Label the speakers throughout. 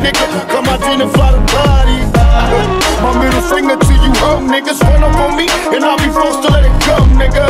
Speaker 1: nigga. Come identify the body. My middle finger to you hoe niggas. Run up on me and I'll be forced to let it go, nigga.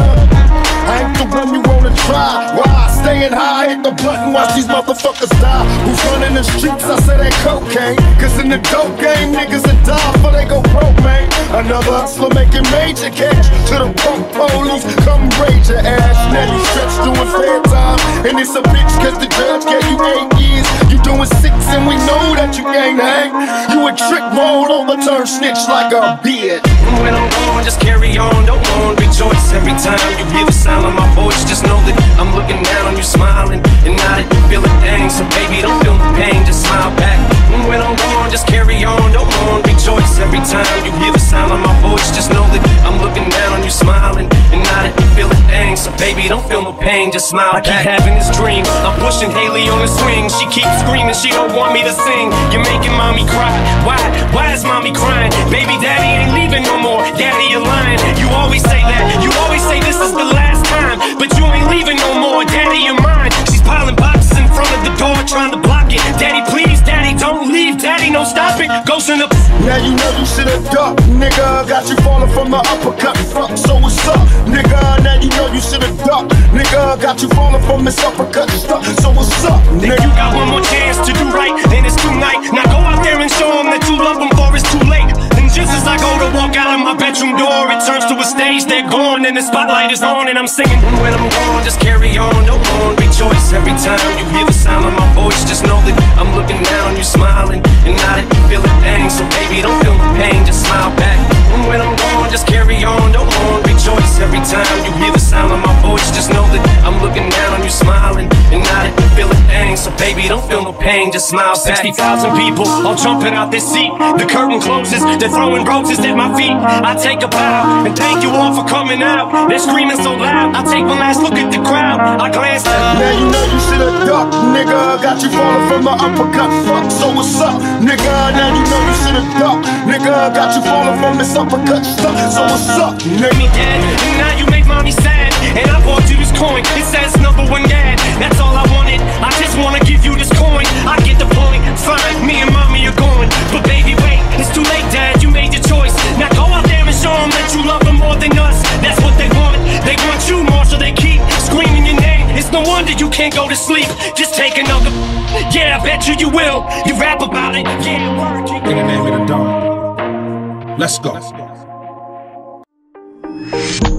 Speaker 1: I ain't the one you wanna try. Why? Staying high, hit the button, watch these motherfuckers die. Who's running the streets? I say that cocaine. Cause in the dope game, niggas that die before they go broke, man. Another hustler making major cash. To the punk police, come raid your ass. Now you stretch doing fair time. And it's a bitch cause the judge gave you 8 years. You doing 6 and we know that you ain't hang. You a trick roll overturn snitch like a bitch.
Speaker 2: When I'm gone, just carry on, don't mourn, rejoice. Every time you hear the sound of my voice, just know that I'm looking down on you smiling, and now that you feel a thing. So baby, don't feel the pain, just smile back. When I'm gone, just carry on, don't mourn, rejoice. Every time you hear the sound of my voice, just know that I'm looking down on you smiling, and now that you feel a thing. So baby, don't feel no pain, just smile back. I keep having this dream, I'm pushing Haley on the swing. She keeps screaming, she don't want me to sing. You're making mommy cry, why is mommy crying? Baby daddy ain't leaving no more, daddy you're lying. You always say that, you always say this is the last time, but you ain't leaving no more, daddy you're mine. She's piling boxes in front of the door trying to block it. Daddy please, daddy don't leave, daddy no stop it. Goes in the
Speaker 1: now you know you should've ducked, nigga. Got you falling from the uppercut, fuck, so what's up, nigga? Now you know you should've ducked, nigga. Got you falling from this uppercut stuff, so what's up, nigga?
Speaker 2: You got one more chance to do right, and it's tonight. Now go out there and show them that you love them, for it's too late. And just as I go to walk out of my bedroom door, it turns to a stage, they're gone, and the spotlight is on, and I'm singing. When I'm gone, just carry on, don't mourn, rejoice. Every time you hear the sound of my voice, just know that I'm looking down on you smiling, and now that you feel a thing. So baby, don't feel the pain, just smile back. When I'm gone, just carry on, don't mourn, rejoice. Every time you hear the sound of my voice, just know that I'm looking down on you smiling, and now that you feel a thing. So baby, don't feel no pain, just smile back. 60,000 people all jumping out this seat. The curtain closes, they're throwing roses at my feet. I take a bow and thank you all for coming out. They're screaming so loud, I take one last look at the crowd. I glance down.
Speaker 1: Now you know you should've ducked, nigga. Got you falling from the uppercut, fuck, so what's up, nigga? Now you know you should've ducked, nigga. Got you falling from this uppercut stuff, so what's up, nigga?
Speaker 2: Me dead, and now you make mommy sad. And I bought you this coin, it says #1 dad. That's all I wanted, I just wanna give you this coin. I get the point, fine, me and mommy are going. But baby wait, it's too late dad, you made your choice. Now go out there and show them that you love them more than us. That's what they want you more, so they keep screaming your name. It's no wonder you can't go to sleep, just take another. Yeah, I bet you will, you rap about it. Yeah, word.
Speaker 3: In the name of the dawn, let's go.